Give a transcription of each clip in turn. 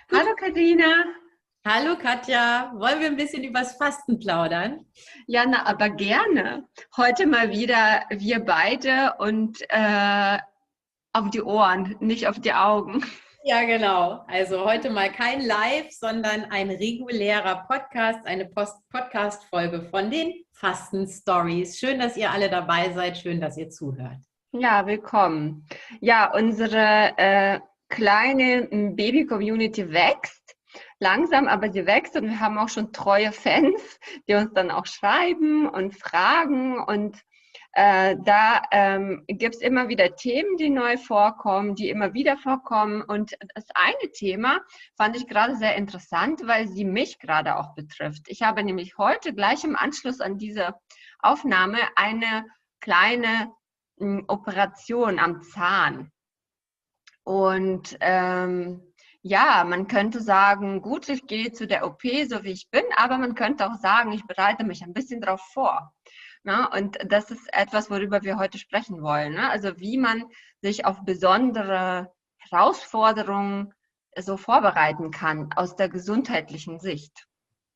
Hallo Katharina. Hallo Katja, wollen wir ein bisschen übers Fasten plaudern? Ja, na, aber gerne. Heute mal wieder wir beide und auf die Ohren, nicht auf die Augen. Ja, genau. Also heute mal kein Live, sondern ein regulärer Podcast, eine Podcast-Folge von den Fasten-Stories. Schön, dass ihr alle dabei seid, schön, dass ihr zuhört. Ja, willkommen. Ja, unsere kleine Baby-Community wächst. Langsam, aber sie wächst und wir haben auch schon treue Fans, die uns dann auch schreiben und fragen und da gibt es immer wieder Themen, die neu vorkommen, die immer wieder vorkommen. Und das eine Thema fand ich gerade sehr interessant, weil sie mich gerade auch betrifft. Ich habe nämlich heute gleich im Anschluss an diese Aufnahme eine kleine Operation am Zahn. Und ja, man könnte sagen, gut, ich gehe zu der OP, so wie ich bin, aber man könnte auch sagen, ich bereite mich ein bisschen darauf vor. Na, und das ist etwas, worüber wir heute sprechen wollen. Ne? Also wie man sich auf besondere Herausforderungen so vorbereiten kann aus der gesundheitlichen Sicht.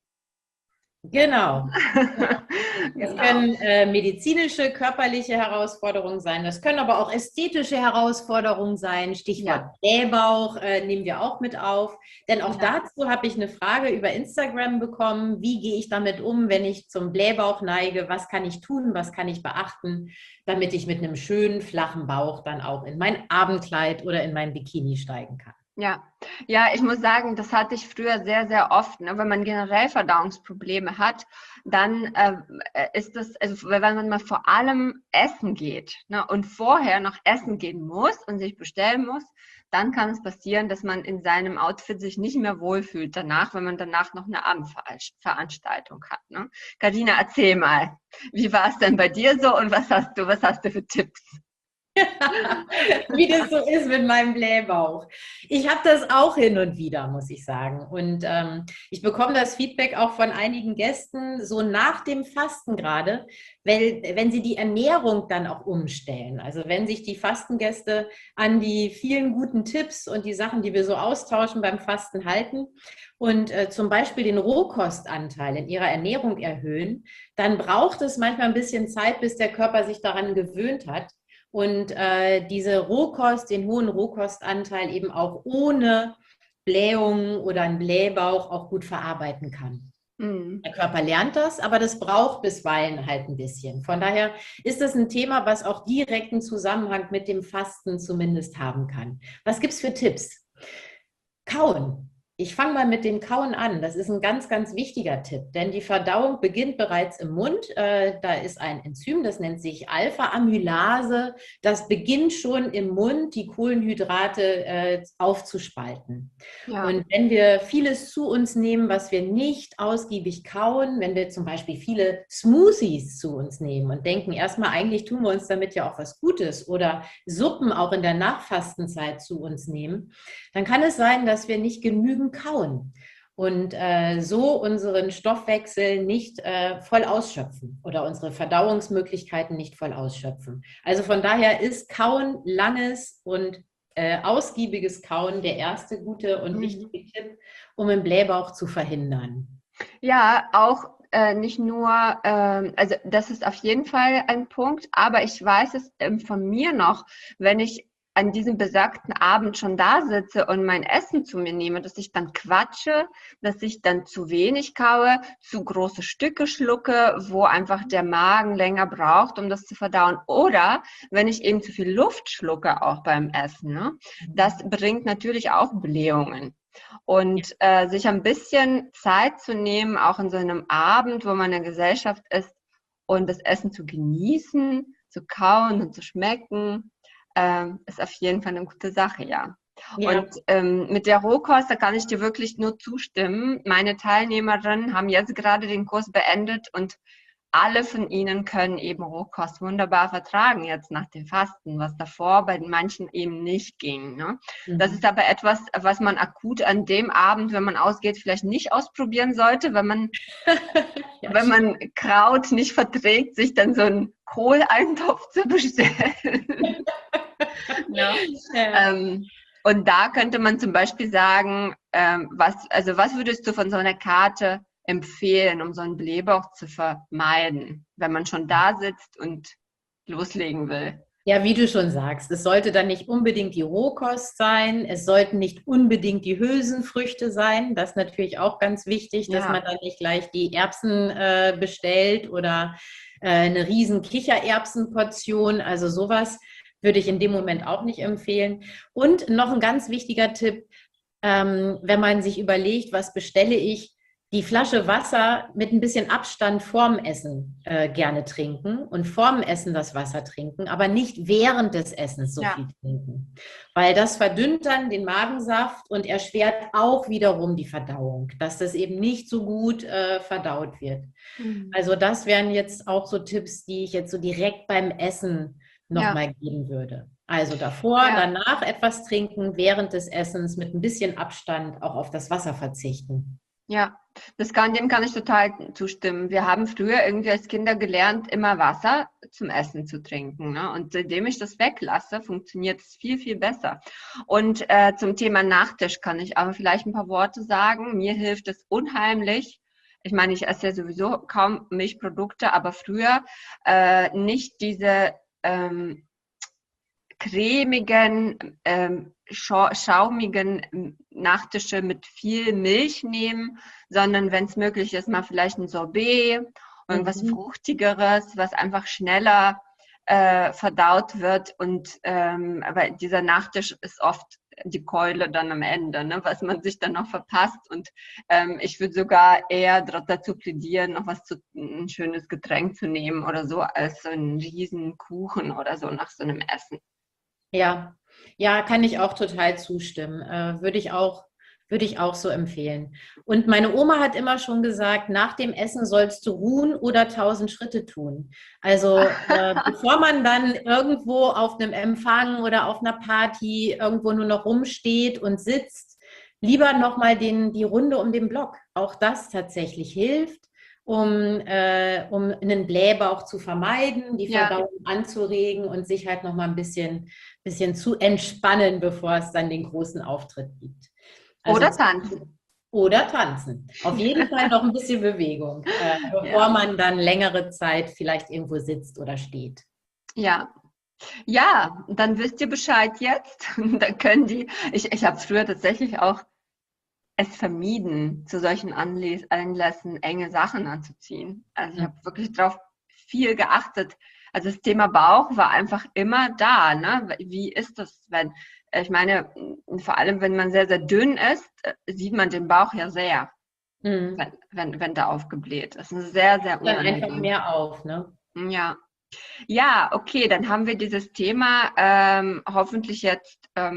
Genau. Das Genau. können medizinische, körperliche Herausforderungen sein. Das können aber auch ästhetische Herausforderungen sein. Stichwort Ja, Blähbauch nehmen wir auch mit auf. Denn auch ja. dazu habe ich eine Frage über Instagram bekommen. Wie gehe ich damit um, wenn ich zum Blähbauch neige? Was kann ich tun? Was kann ich beachten, damit ich mit einem schönen, flachen Bauch dann auch in mein Abendkleid oder in mein Bikini steigen kann? Ja, ja, ich muss sagen, das hatte ich früher sehr, sehr oft. Ne? Wenn man generell Verdauungsprobleme hat, dann ist das, also wenn man mal vor allem essen geht, ne, und vorher noch essen gehen muss und sich bestellen muss, dann kann es passieren, dass man in seinem Outfit sich nicht mehr wohlfühlt danach, wenn man danach noch eine Abendveranstaltung hat. Ne? Carina, erzähl mal, wie war es denn bei dir so und was hast du für Tipps? Wie das so ist mit meinem Blähbauch. Ich habe das auch hin und wieder, muss ich sagen. Und ich bekomme das Feedback auch von einigen Gästen, so nach dem Fasten gerade, weil, wenn sie die Ernährung dann auch umstellen. Also wenn sich die Fastengäste an die vielen guten Tipps und die Sachen, die wir so austauschen beim Fasten halten und zum Beispiel den Rohkostanteil in ihrer Ernährung erhöhen, dann braucht es manchmal ein bisschen Zeit, bis der Körper sich daran gewöhnt hat und diese Rohkost, den hohen Rohkostanteil eben auch ohne Blähungen oder einen Blähbauch auch gut verarbeiten kann. Hm. Der Körper lernt das, aber das braucht bisweilen halt ein bisschen. Von daher ist das ein Thema, was auch direkten Zusammenhang mit dem Fasten zumindest haben kann. Was gibt es für Tipps? Kauen. Ich fange mal mit dem Kauen an. Das ist ein ganz, ganz wichtiger Tipp, denn die Verdauung beginnt bereits im Mund. Da ist ein Enzym, das nennt sich Alpha-Amylase. Das beginnt schon im Mund, die Kohlenhydrate aufzuspalten. Ja. Und wenn wir vieles zu uns nehmen, was wir nicht ausgiebig kauen, wenn wir zum Beispiel viele Smoothies zu uns nehmen und denken, erstmal eigentlich tun wir uns damit ja auch was Gutes oder Suppen auch in der Nachfastenzeit zu uns nehmen, dann kann es sein, dass wir nicht genügend kauen und so unseren Stoffwechsel nicht voll ausschöpfen oder unsere Verdauungsmöglichkeiten nicht voll ausschöpfen. Also von daher ist Kauen, langes und ausgiebiges Kauen der erste gute und Mhm. wichtige Tipp, um einen Blähbauch zu verhindern. Ja, auch nicht nur, also das ist auf jeden Fall ein Punkt, aber ich weiß es von mir noch, wenn ich an diesem besagten Abend schon da sitze und mein Essen zu mir nehme, dass ich dann quatsche, dass ich dann zu wenig kaue, zu große Stücke schlucke, wo einfach der Magen länger braucht, um das zu verdauen. Oder wenn ich eben zu viel Luft schlucke, auch beim Essen, ne? Das bringt natürlich auch Blähungen. Und sich ein bisschen Zeit zu nehmen, auch in so einem Abend, wo man in der Gesellschaft ist, und das Essen zu genießen, zu kauen und zu schmecken, ist auf jeden Fall eine gute Sache, ja. Und Ja, mit der Rohkost, da kann ich dir wirklich nur zustimmen. Meine Teilnehmerinnen haben jetzt gerade den Kurs beendet und alle von ihnen können eben Rohkost wunderbar vertragen jetzt nach dem Fasten, was davor bei den manchen eben nicht ging. Ne? Das ist mhm. aber etwas, was man akut an dem Abend, wenn man ausgeht, vielleicht nicht ausprobieren sollte, Ja, wenn man Kraut nicht verträgt, sich dann so einen Kohleintopf zu bestellen. Ja. ja. Ähm, und da könnte man zum Beispiel sagen, was würdest du von so einer Karte empfehlen, um so einen Blähbauch zu vermeiden, wenn man schon da sitzt und loslegen will? Ja, wie du schon sagst, es sollte dann nicht unbedingt die Rohkost sein, es sollten nicht unbedingt die Hülsenfrüchte sein. Das ist natürlich auch ganz wichtig, dass man Ja, dann nicht gleich die Erbsen bestellt oder eine riesen Kichererbsenportion. Also sowas würde ich in dem Moment auch nicht empfehlen. Und noch ein ganz wichtiger Tipp, wenn man sich überlegt, was bestelle ich, die Flasche Wasser mit ein bisschen Abstand vorm Essen gerne trinken und vorm Essen das Wasser trinken, aber nicht während des Essens so ja, viel trinken, weil das verdünnt dann den Magensaft und erschwert auch wiederum die Verdauung, dass das eben nicht so gut verdaut wird. mhm. Also das wären jetzt auch so Tipps, die ich jetzt so direkt beim Essen Ja, nochmal geben würde. Also davor, ja. danach etwas trinken, während des Essens mit ein bisschen Abstand auch auf das Wasser verzichten. Ja, dem kann ich total zustimmen. Wir haben früher irgendwie als Kinder gelernt, immer Wasser zum Essen zu trinken, ne? Und seitdem ich das weglasse, funktioniert es viel, viel besser. Und zum Thema Nachtisch kann ich aber vielleicht ein paar Worte sagen. Mir hilft es unheimlich. Ich meine, ich esse ja sowieso kaum Milchprodukte, aber früher nicht diese cremigen, schaumigen Nachtische mit viel Milch nehmen, sondern wenn es möglich ist, mal vielleicht ein Sorbet, irgendwas Mhm. Fruchtigeres, was einfach schneller verdaut wird. Und aber dieser Nachtisch ist oft die Keule dann am Ende, ne, was man sich dann noch verpasst. Und ich würde sogar eher dazu plädieren, noch ein schönes Getränk zu nehmen oder so, als so einen riesen Kuchen oder so nach so einem Essen. Ja, ja, kann ich auch total zustimmen. Würde ich auch so empfehlen. Und meine Oma hat immer schon gesagt, nach dem Essen sollst du ruhen oder 1.000 Schritte tun. Also bevor man dann irgendwo auf einem Empfang oder auf einer Party irgendwo nur noch rumsteht und sitzt, lieber nochmal die Runde um den Block. Auch das tatsächlich hilft, um einen Blähbauch zu vermeiden, die Ja, Verdauung anzuregen und sich halt nochmal bisschen zu entspannen, bevor es dann den großen Auftritt gibt. Also oder tanzen. oder tanzen. Auf jeden Fall noch ein bisschen Bewegung, bevor Ja, man dann längere Zeit vielleicht irgendwo sitzt oder steht. ja. Ja, dann wisst ihr Bescheid jetzt. Dann ich habe früher tatsächlich auch es vermieden, zu solchen Anlässen enge Sachen anzuziehen. Also ich habe wirklich drauf viel geachtet. Also das Thema Bauch war einfach immer da. Ne? Wie ist das, wenn, ich meine, vor allem wenn man sehr, sehr dünn ist, sieht man den Bauch ja sehr, Mhm. wenn der aufgebläht ist. Das ist sehr, sehr Dann einfach unangenehm. mehr auf, ne? Ja. Ja, okay, dann haben wir dieses Thema hoffentlich jetzt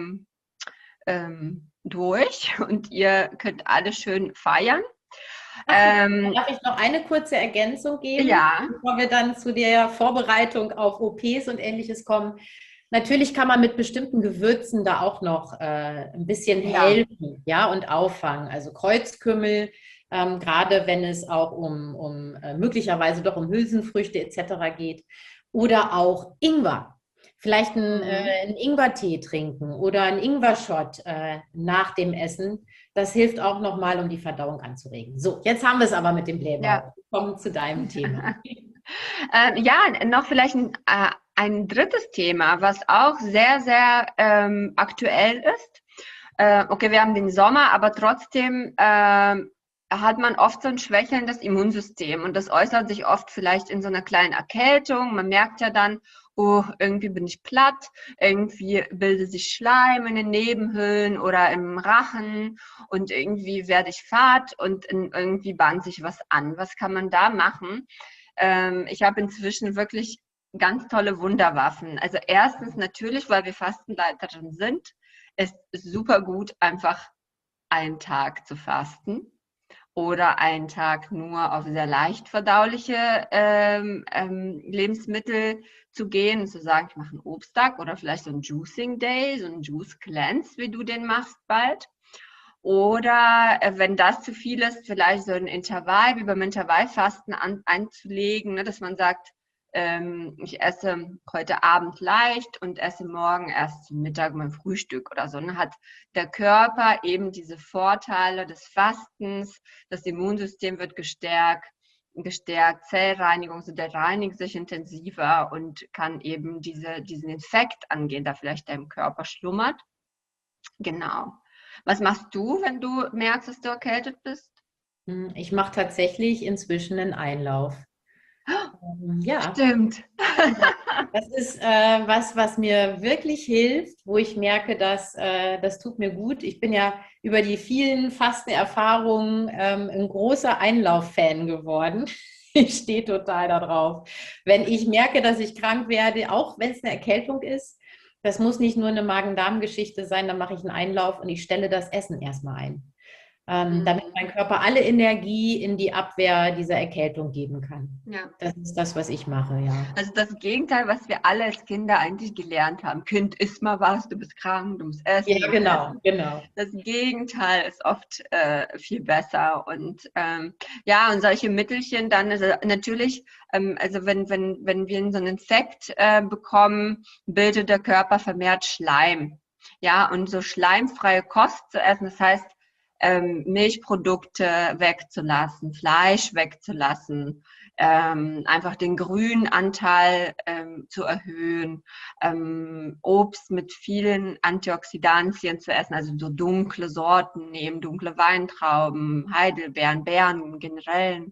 durch und ihr könnt alle schön feiern. Ach, Ähm, darf ich noch eine kurze Ergänzung geben, ja, bevor wir dann zu der Vorbereitung auf OPs und Ähnliches kommen? Natürlich kann man mit bestimmten Gewürzen da auch noch ein bisschen ja, helfen, ja, und auffangen. Also Kreuzkümmel, gerade wenn es auch um möglicherweise doch um Hülsenfrüchte etc. geht. Oder auch Ingwer. Vielleicht mhm. einen Ingwertee trinken oder einen Ingwer-Shot nach dem Essen. Das hilft auch nochmal, um die Verdauung anzuregen. So, jetzt haben wir es aber mit dem Ja. Blähbauch. Kommen zu deinem Thema. Ja, noch vielleicht ein drittes Thema, was auch sehr, sehr aktuell ist. Okay, wir haben den Sommer, aber trotzdem hat man oft so ein schwächelndes Immunsystem und das äußert sich oft vielleicht in so einer kleinen Erkältung. Man merkt ja dann, oh, irgendwie bin ich platt, irgendwie bildet sich Schleim in den Nebenhöhlen oder im Rachen und irgendwie werde ich fad und irgendwie bahnt sich was an. Was kann man da machen? Ich habe inzwischen wirklich ganz tolle Wunderwaffen. Also erstens natürlich, weil wir Fastenleiterin sind, ist super gut, einfach einen Tag zu fasten oder einen Tag nur auf sehr leicht verdauliche Lebensmittel zu gehen und zu sagen, ich mache einen Obsttag oder vielleicht so einen Juicing Day, so einen Juice Cleanse, wie du den machst bald. Oder wenn das zu viel ist, vielleicht so ein Intervall, wie beim Intervallfasten einzulegen, ne, dass man sagt, ich esse heute Abend leicht und esse morgen erst zum Mittag mein Frühstück oder so. Dann hat der Körper eben diese Vorteile des Fastens, das Immunsystem wird gestärkt, Zellreinigung, so der reinigt sich intensiver und kann eben diesen Infekt angehen, der vielleicht im Körper schlummert. Genau. Was machst du, wenn du merkst, dass du erkältet bist? Ich mache tatsächlich inzwischen einen Einlauf. Ja, Stimmt. das ist was mir wirklich hilft, wo ich merke, dass das tut mir gut. Ich bin ja über die vielen Fastenerfahrungen ein großer Einlauf-Fan geworden. Ich stehe total darauf. Wenn ich merke, dass ich krank werde, auch wenn es eine Erkältung ist, das muss nicht nur eine Magen-Darm-Geschichte sein, dann mache ich einen Einlauf und ich stelle das Essen erstmal ein, damit mein Körper alle Energie in die Abwehr dieser Erkältung geben kann. Ja. Das ist das, was ich mache, ja. Also das Gegenteil, was wir alle als Kinder eigentlich gelernt haben. Kind, iss mal was, du bist krank, du musst essen. Ja, genau, genau. Das Gegenteil ist oft viel besser. Und ja, und solche Mittelchen dann, also natürlich, also wenn wir so einen Infekt bekommen, bildet der Körper vermehrt Schleim. Ja, und so schleimfreie Kost zu essen, das heißt, Milchprodukte wegzulassen, Fleisch wegzulassen, einfach den Grünanteil zu erhöhen, Obst mit vielen Antioxidantien zu essen, also so dunkle Sorten nehmen, dunkle Weintrauben, Heidelbeeren, Beeren generell.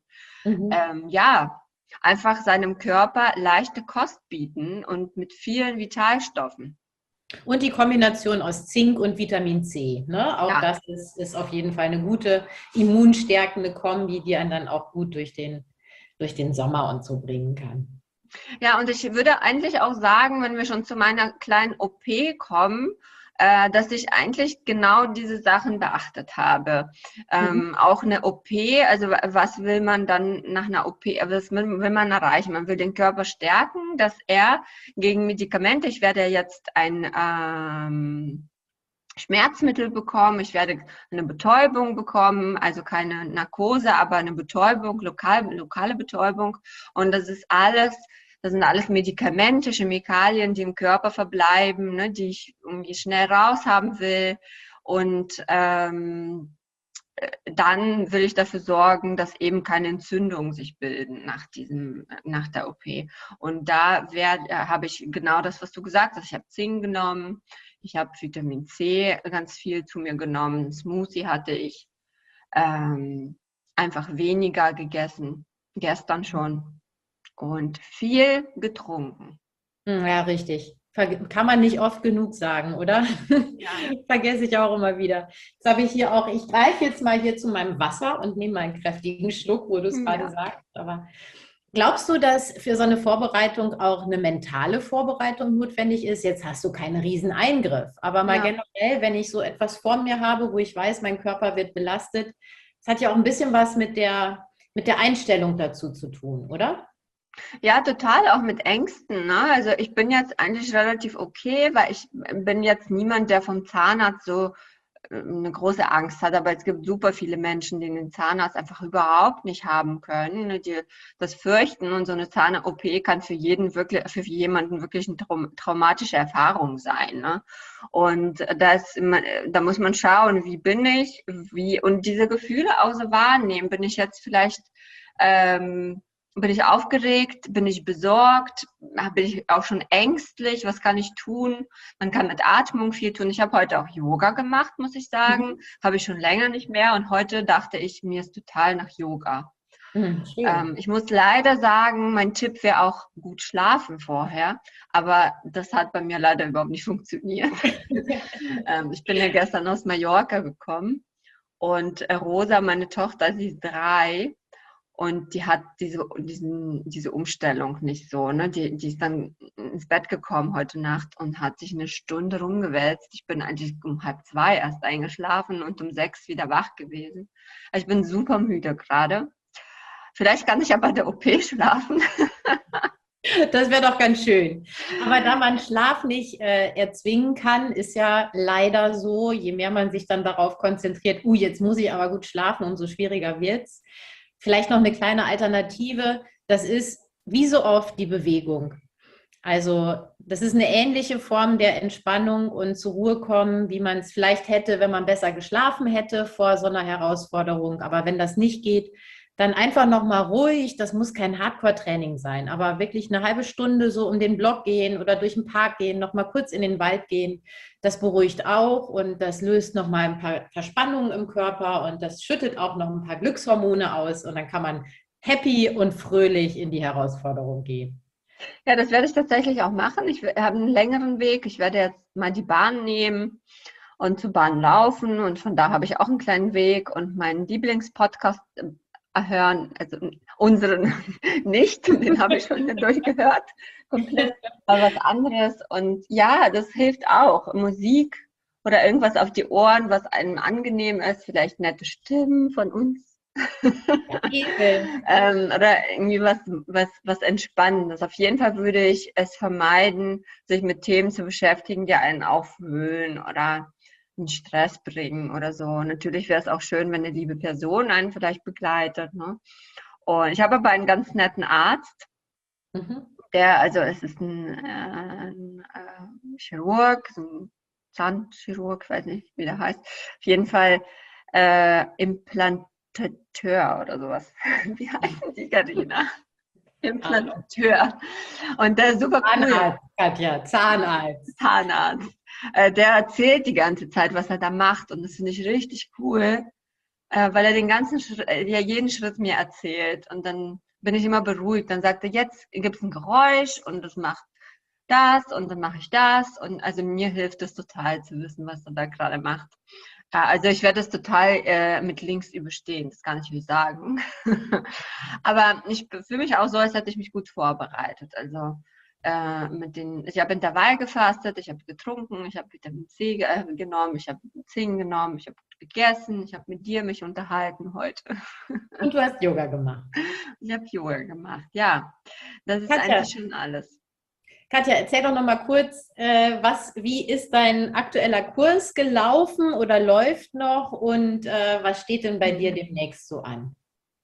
Ja, einfach seinem Körper leichte Kost bieten und mit vielen Vitalstoffen. Und die Kombination aus Zink und Vitamin C. Ne? Auch Ja. das ist auf jeden Fall eine gute immunstärkende Kombi, die einen dann auch gut durch den Sommer und so bringen kann. Ja, und ich würde eigentlich auch sagen, wenn wir schon zu meiner kleinen OP kommen, dass ich eigentlich genau diese Sachen beachtet habe. Auch eine OP, also was will man dann nach einer OP, was will man erreichen? Man will den Körper stärken, dass er gegen Medikamente, ich werde jetzt ein Schmerzmittel bekommen, ich werde eine Betäubung bekommen, also keine Narkose, aber eine Betäubung, lokale Betäubung. Und das sind alles Medikamente, Chemikalien, die im Körper verbleiben, ne, die ich irgendwie schnell raushaben will. Und dann will ich dafür sorgen, dass eben keine Entzündungen sich bilden nach der OP. Und da habe ich genau das, was du gesagt hast. Ich habe Zink genommen, ich habe Vitamin C ganz viel zu mir genommen, Smoothie hatte ich, einfach weniger gegessen, gestern schon, und viel getrunken. Ja, richtig. Kann man nicht oft genug sagen, oder? Ja. Vergesse ich auch immer wieder. Jetzt habe ich hier auch, ich greife jetzt mal hier zu meinem Wasser und nehme mal einen kräftigen Schluck, wo du es gerade sagst. Aber glaubst du, dass für so eine Vorbereitung auch eine mentale Vorbereitung notwendig ist? Jetzt hast du keinen riesen Eingriff, aber mal generell, wenn ich so etwas vor mir habe, wo ich weiß, mein Körper wird belastet, das hat ja auch ein bisschen was mit der Einstellung dazu zu tun, oder? Ja, total, auch mit Ängsten, ne? Also ich bin jetzt eigentlich relativ okay, weil ich bin jetzt niemand, der vom Zahnarzt so eine große Angst hat, aber es gibt super viele Menschen, die den Zahnarzt einfach überhaupt nicht haben können, ne, die das fürchten, und so eine Zahn-OP kann für jemanden wirklich eine traumatische Erfahrung sein, ne? Und da muss man schauen, wie bin ich, und diese Gefühle auch so wahrnehmen. Bin ich jetzt vielleicht bin ich aufgeregt? Bin ich besorgt? Bin ich auch schon ängstlich? Was kann ich tun? Man kann mit Atmung viel tun. Ich habe heute auch Yoga gemacht, muss ich sagen. Habe ich schon länger nicht mehr. Und heute dachte ich, mir ist total nach Yoga. Ich muss leider sagen, mein Tipp wäre auch gut schlafen vorher. Aber das hat bei mir leider überhaupt nicht funktioniert. Ich bin ja gestern aus Mallorca gekommen. Und Rosa, meine Tochter, sie ist 3. Und die hat diese Umstellung nicht so, ne? Die ist dann ins Bett gekommen heute Nacht und hat sich eine Stunde rumgewälzt. Ich bin eigentlich um 1:30 erst eingeschlafen und um 6 wieder wach gewesen. Also ich bin super müde gerade. Vielleicht kann ich ja bei der OP schlafen. Das wäre doch ganz schön. Aber da man Schlaf nicht erzwingen kann, ist ja leider so, je mehr man sich dann darauf konzentriert, jetzt muss ich aber gut schlafen, umso schwieriger wird es. Vielleicht noch eine kleine Alternative, das ist wie so oft die Bewegung. Also das ist eine ähnliche Form der Entspannung und zur Ruhe kommen, wie man es vielleicht hätte, wenn man besser geschlafen hätte vor so einer Herausforderung. Aber wenn das nicht geht, dann einfach nochmal ruhig. Das muss kein Hardcore-Training sein, aber wirklich eine halbe Stunde so um den Block gehen oder durch den Park gehen, nochmal kurz in den Wald gehen. Das beruhigt auch und das löst nochmal ein paar Verspannungen im Körper und das schüttet auch noch ein paar Glückshormone aus und dann kann man happy und fröhlich in die Herausforderung gehen. Ja, das werde ich tatsächlich auch machen. Ich habe einen längeren Weg. Ich werde jetzt mal die Bahn nehmen und zur Bahn laufen. Und von da habe ich auch einen kleinen Weg und meinen Lieblingspodcast hören. Also unseren nicht, den habe ich schon durchgehört. Komplett. Aber was anderes. Und ja, das hilft auch. Musik oder irgendwas auf die Ohren, was einem angenehm ist. Vielleicht nette Stimmen von uns. Oder irgendwie was Entspannendes. Auf jeden Fall würde ich es vermeiden, sich mit Themen zu beschäftigen, die einen aufwühlen oder in Stress bringen oder so. Natürlich wäre es auch schön, wenn eine liebe Person einen vielleicht begleitet. Ne? Und ich habe aber einen ganz netten Arzt, also es ist ein Chirurg, ein Zahnchirurg, weiß nicht, wie der heißt. Auf jeden Fall Implantateur oder sowas. Wie heißen die, Carina? Implantateur. Und der ist super cool. Zahnarzt, Katja, Zahnarzt. Zahnarzt. Der erzählt die ganze Zeit, was er da macht. Und das finde ich richtig cool, weil er den ganzen jeden Schritt mir erzählt. Und dann bin ich immer beruhigt. Dann sagt er, jetzt gibt es ein Geräusch und das macht das und dann mache ich das. Und also mir hilft es total zu wissen, was er da gerade macht. Ja, also ich werde es total mit links überstehen, das kann ich nicht sagen. Aber ich fühle mich auch so, als hätte ich mich gut vorbereitet. Also ich habe Intervall gefastet, ich habe getrunken, ich habe Vitamin C genommen, ich habe Zink genommen, ich habe gegessen, ich habe mit dir mich unterhalten heute. Und du hast Yoga gemacht. Ich habe Yoga gemacht, ja. Das ist Katja, eigentlich schon alles. Katja, erzähl doch noch mal kurz, wie ist dein aktueller Kurs gelaufen oder läuft noch und was steht denn bei dir demnächst so an?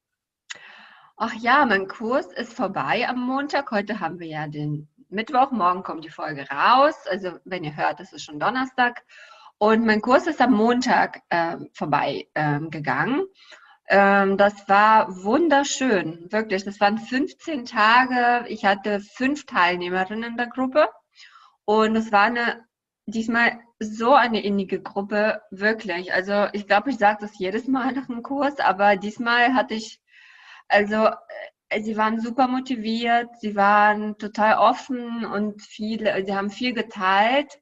Ach ja, mein Kurs ist vorbei am Montag. Heute haben wir ja den Mittwoch. Morgen kommt die Folge raus. Also wenn ihr hört, das ist schon Donnerstag. Und mein Kurs ist am Montag vorbei gegangen. Das war wunderschön, wirklich. Das waren 15 Tage. Ich hatte 5 Teilnehmerinnen in der Gruppe. Und es war diesmal so eine innige Gruppe, wirklich. Also ich glaube, ich sage das jedes Mal nach dem Kurs, aber diesmal hatte ich also, sie waren super motiviert, sie waren total offen und sie haben viel geteilt.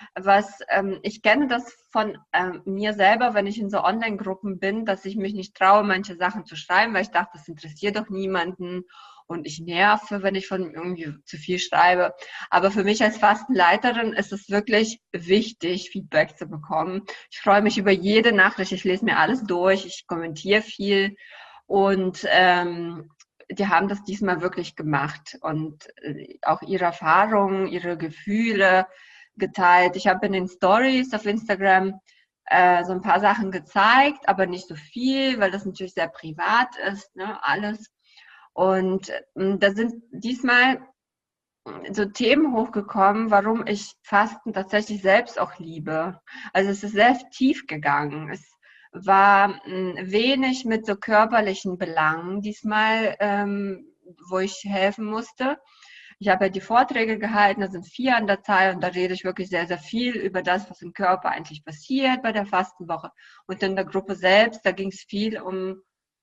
Ich kenne das von mir selber, wenn ich in so Online-Gruppen bin, dass ich mich nicht traue, manche Sachen zu schreiben, weil ich dachte, das interessiert doch niemanden und ich nerve, wenn ich von irgendwie zu viel schreibe. Aber für mich als Fastenleiterin ist es wirklich wichtig, Feedback zu bekommen. Ich freue mich über jede Nachricht, ich lese mir alles durch, ich kommentiere viel. Und die haben das diesmal wirklich gemacht und auch ihre Erfahrungen, ihre Gefühle geteilt. Ich habe in den Stories auf Instagram so ein paar Sachen gezeigt, aber nicht so viel, weil das natürlich sehr privat ist, ne, alles. Und da sind diesmal so Themen hochgekommen, warum ich Fasten tatsächlich selbst auch liebe. Also es ist sehr tief gegangen. Es war wenig mit so körperlichen Belangen diesmal, wo ich helfen musste. Ich habe ja die Vorträge gehalten, da sind 4 an der Zahl und da rede ich wirklich sehr, sehr viel über das, was im Körper eigentlich passiert bei der Fastenwoche. Und in der Gruppe selbst, da ging es viel um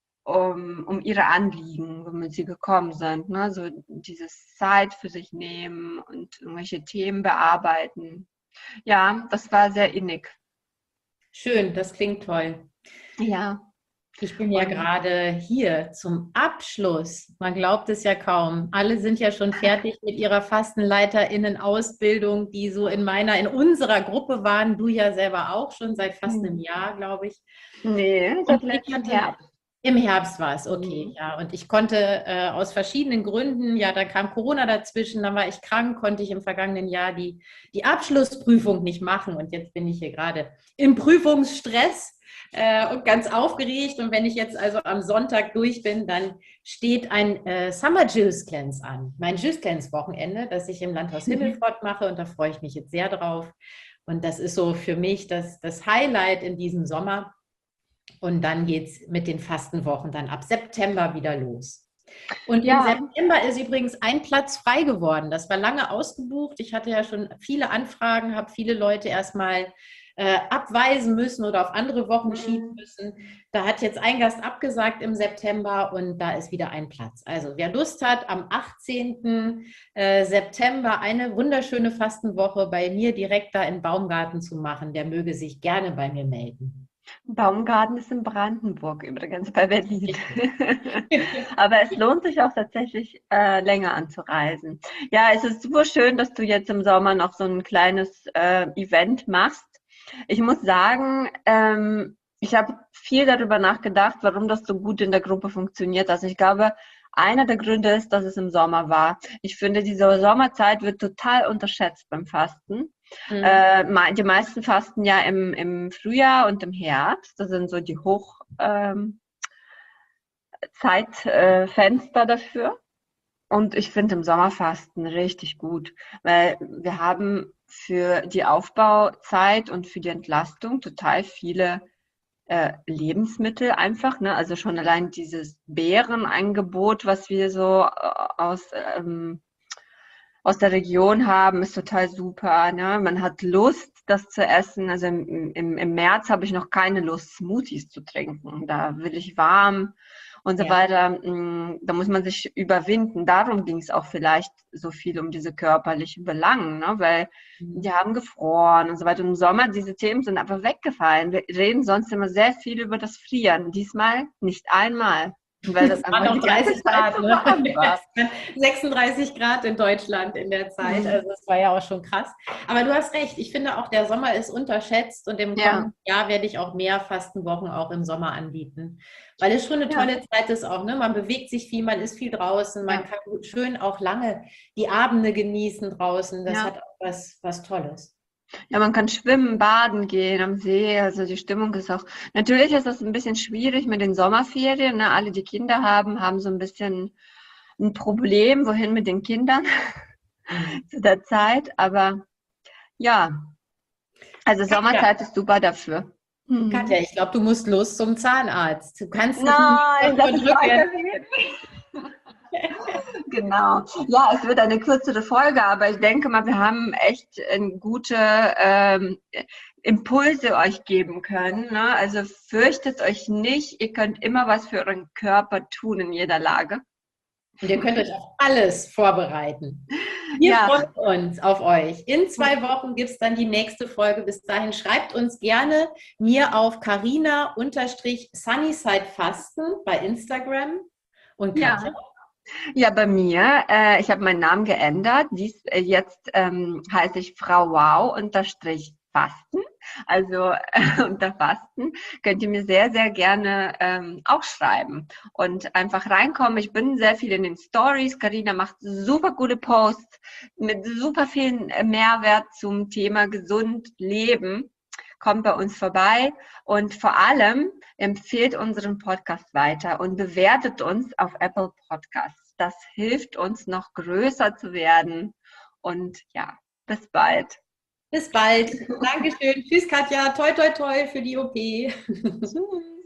ihre Anliegen, womit sie gekommen sind. Ne? So dieses Zeit für sich nehmen und irgendwelche Themen bearbeiten. Ja, das war sehr innig. Schön, das klingt toll. Ja. Ich bin ja gerade hier zum Abschluss. Man glaubt es ja kaum. Alle sind ja schon fertig mit ihrer FastenleiterInnen-Ausbildung, die so in unserer Gruppe waren. Du ja selber auch schon seit fast einem Jahr, glaube ich. Nee, seit letztem Herbst. Im Herbst war es, okay, ja. Und ich konnte aus verschiedenen Gründen, ja, da kam Corona dazwischen, dann war ich krank, konnte ich im vergangenen Jahr die Abschlussprüfung nicht machen. Und jetzt bin ich hier gerade im Prüfungsstress und ganz aufgeregt. Und wenn ich jetzt also am Sonntag durch bin, dann steht ein Summer Juice Cleanse an. Mein Juice Cleanse Wochenende, das ich im Landhaus Himmelfort mache. Und da freue ich mich jetzt sehr drauf. Und das ist so für mich das Highlight in diesem Sommer. Und dann geht es mit den Fastenwochen dann ab September wieder los. Und im September ist übrigens ein Platz frei geworden. Das war lange ausgebucht. Ich hatte ja schon viele Anfragen, habe viele Leute erstmal abweisen müssen oder auf andere Wochen schieben müssen. Da hat jetzt ein Gast abgesagt im September und da ist wieder ein Platz. Also wer Lust hat, am 18. September eine wunderschöne Fastenwoche bei mir direkt da in Baumgarten zu machen, der möge sich gerne bei mir melden. Baumgarten ist in Brandenburg übrigens bei Berlin. Aber es lohnt sich auch tatsächlich länger anzureisen. Ja, es ist super schön, dass du jetzt im Sommer noch so ein kleines Event machst. Ich muss sagen, ich habe viel darüber nachgedacht, warum das so gut in der Gruppe funktioniert. Also ich glaube, einer der Gründe ist, dass es im Sommer war. Ich finde, diese Sommerzeit wird total unterschätzt beim Fasten. Die meisten fasten ja im Frühjahr und im Herbst. Das sind so die Hochzeitfenster dafür. Und ich finde im Sommerfasten richtig gut, weil wir haben für die Aufbauzeit und für die Entlastung total viele Lebensmittel einfach, ne? Also schon allein dieses Beerenangebot, was wir so aus der Region haben, ist total super. Ne? Man hat Lust, das zu essen. Also im März habe ich noch keine Lust, Smoothies zu trinken. Da will ich warm und so weiter. Da muss man sich überwinden. Darum ging es auch vielleicht so viel um diese körperlichen Belangen, ne? Weil die haben gefroren und so weiter. Und im Sommer, diese Themen sind einfach weggefallen. Wir reden sonst immer sehr viel über das Frieren. Diesmal nicht einmal. Weil das waren noch 30 Grad, so warm war. 36 Grad in Deutschland in der Zeit, also das war ja auch schon krass. Aber du hast recht, ich finde auch, der Sommer ist unterschätzt und im kommenden Jahr werde ich auch mehr Fastenwochen auch im Sommer anbieten. Weil es schon eine tolle Zeit ist auch, ne? Man bewegt sich viel, man ist viel draußen, man kann schön auch lange die Abende genießen draußen, das hat auch was Tolles. Ja, man kann schwimmen, baden gehen am See, also die Stimmung ist auch, natürlich ist das ein bisschen schwierig mit den Sommerferien, ne? Alle, die Kinder haben so ein bisschen ein Problem, wohin mit den Kindern zu der Zeit, aber ja, also Sommerzeit ist super dafür. Katja, ich glaube, du musst los zum Zahnarzt. Du kannst dich Nein, nicht unterdrücken. Genau. Ja, es wird eine kürzere Folge, aber ich denke mal, wir haben echt gute Impulse euch geben können. Ne? Also fürchtet euch nicht. Ihr könnt immer was für euren Körper tun in jeder Lage. Und ihr könnt euch auf alles vorbereiten. Wir freuen uns auf euch. In 2 Wochen gibt es dann die nächste Folge. Bis dahin schreibt uns gerne mir auf Carina_Sunnysidefasten bei Instagram. Und Katja? Ja, bei mir, ich habe meinen Namen geändert. Jetzt heiße ich Frau Wow _Fasten. Also unter Fasten könnt ihr mir sehr, sehr gerne auch schreiben und einfach reinkommen. Ich bin sehr viel in den Stories. Carina macht super gute Posts mit super vielen Mehrwert zum Thema gesund leben. Kommt bei uns vorbei und vor allem empfehlt unseren Podcast weiter und bewertet uns auf Apple Podcasts. Das hilft uns, noch größer zu werden. Und ja, bis bald. Bis bald. Dankeschön. Tschüss, Katja. Toi, toi, toi für die OP. Tschüss.